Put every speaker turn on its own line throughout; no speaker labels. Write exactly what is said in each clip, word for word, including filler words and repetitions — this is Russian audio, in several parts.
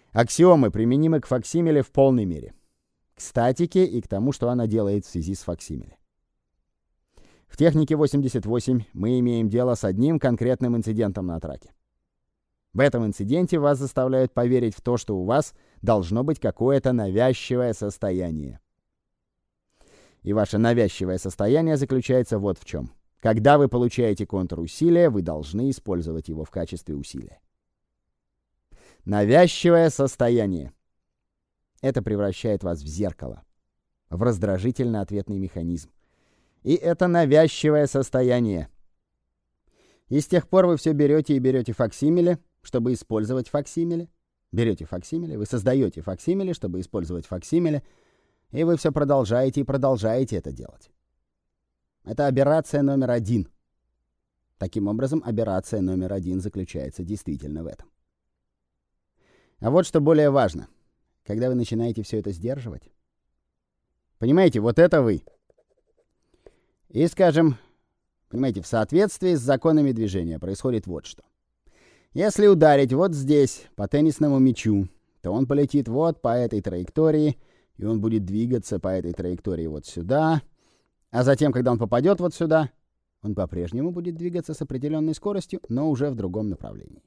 Аксиомы применимы к факсимиле в полной мере. К статике и к тому, что она делает в связи с факсимиле. В технике восемьдесят восемь мы имеем дело с одним конкретным инцидентом на траке. В этом инциденте вас заставляют поверить в то, что у вас должно быть какое-то навязчивое состояние. И ваше навязчивое состояние заключается вот в чем. Когда вы получаете контур усилия, вы должны использовать его в качестве усилия. Навязчивое состояние. Это превращает вас в зеркало, в раздражительно-ответный механизм. И это навязчивое состояние. И с тех пор вы все берете и берете факсимиле, чтобы использовать факсимиле. Берете факсимиле, вы создаете факсимиле, чтобы использовать факсимиле, и вы все продолжаете и продолжаете это делать. Это аберрация номер один. Таким образом, аберрация номер один заключается действительно в этом. А вот что более важно. Когда вы начинаете все это сдерживать, понимаете, вот это вы. И, скажем, понимаете, в соответствии с законами движения происходит вот что. Если ударить вот здесь по теннисному мячу, то он полетит вот по этой траектории, и он будет двигаться по этой траектории вот сюда, а затем, когда он попадет вот сюда, он по-прежнему будет двигаться с определенной скоростью, но уже в другом направлении.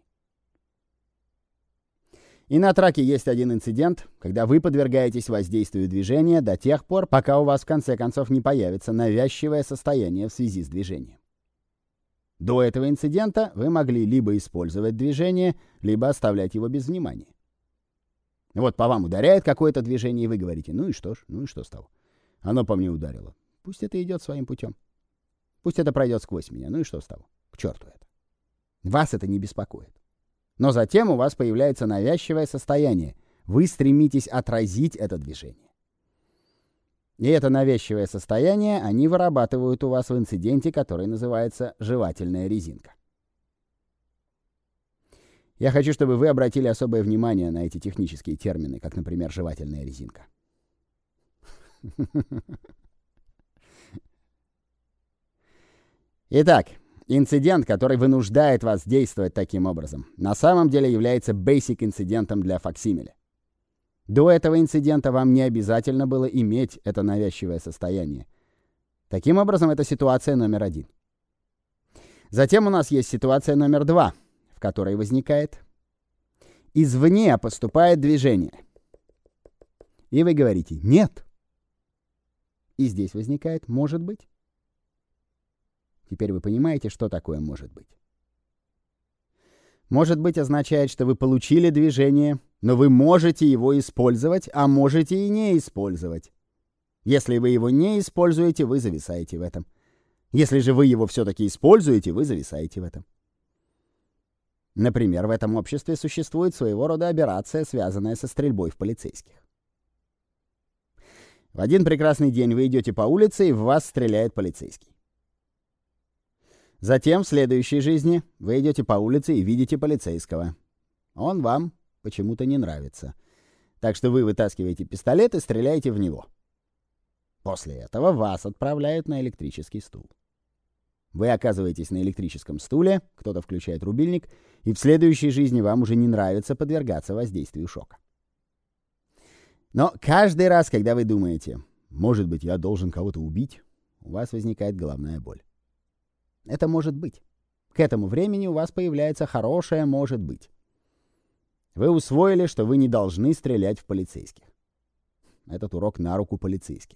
И на траке есть один инцидент, когда вы подвергаетесь воздействию движения до тех пор, пока у вас в конце концов не появится навязчивое состояние в связи с движением. До этого инцидента вы могли либо использовать движение, либо оставлять его без внимания. Вот по вам ударяет какое-то движение, и вы говорите: ну и что ж, ну и что с того? Оно по мне ударило. Пусть это идет своим путем. Пусть это пройдет сквозь меня, ну и что с того? К черту это. Вас это не беспокоит. Но затем у вас появляется навязчивое состояние. Вы стремитесь отразить это движение. И это навязчивое состояние они вырабатывают у вас в инциденте, который называется жевательная резинка. Я хочу, чтобы вы обратили особое внимание на эти технические термины, как, например, жевательная резинка. Итак, инцидент, который вынуждает вас действовать таким образом, на самом деле является бейсик-инцидентом для факсимиле. До этого инцидента вам не обязательно было иметь это навязчивое состояние. Таким образом, это ситуация номер один. Затем у нас есть ситуация номер два, в которой возникает: извне поступает движение. И вы говорите: нет. И здесь возникает «может быть». Теперь вы понимаете, что такое «может быть». «Может быть» означает, что вы получили движение, но вы можете его использовать, а можете и не использовать. Если вы его не используете, вы зависаете в этом. Если же вы его все-таки используете, вы зависаете в этом. Например, в этом обществе существует своего рода аберрация, связанная со стрельбой в полицейских. В один прекрасный день вы идете по улице, и в вас стреляет полицейский. Затем в следующей жизни вы идете по улице и видите полицейского. Он вам почему-то не нравится. Так что вы вытаскиваете пистолет и стреляете в него. После этого вас отправляют на электрический стул. Вы оказываетесь на электрическом стуле, кто-то включает рубильник, и в следующей жизни вам уже не нравится подвергаться воздействию шока. Но каждый раз, когда вы думаете: может быть, я должен кого-то убить, у вас возникает головная боль. Это может быть. К этому времени у вас появляется хорошее «может быть». Вы усвоили, что вы не должны стрелять в полицейских. Этот урок на руку полицейским.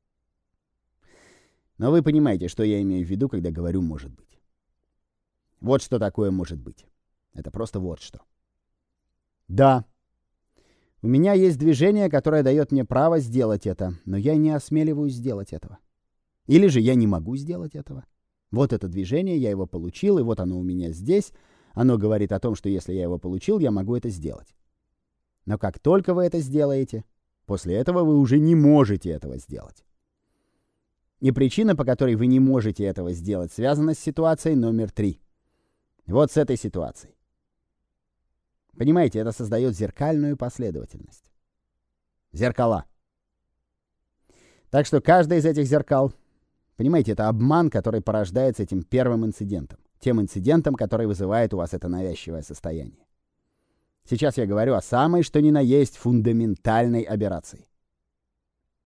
Но вы понимаете, что я имею в виду, когда говорю «может быть». Вот что такое «может быть». Это просто вот что. Да, у меня есть движение, которое дает мне право сделать это, но я не осмеливаюсь сделать этого. Или же я не могу сделать этого. Вот это движение, я его получил, и вот оно у меня здесь. Оно говорит о том, что если я его получил, я могу это сделать. Но как только вы это сделаете, после этого вы уже не можете этого сделать. И причина, по которой вы не можете этого сделать, связана с ситуацией номер три. Вот с этой ситуацией. Понимаете, это создает зеркальную последовательность. Зеркала. Так что каждое из этих зеркал, понимаете, это обман, который порождается этим первым инцидентом. Тем инцидентом, который вызывает у вас это навязчивое состояние. Сейчас я говорю о самой что ни на есть фундаментальной аберрации.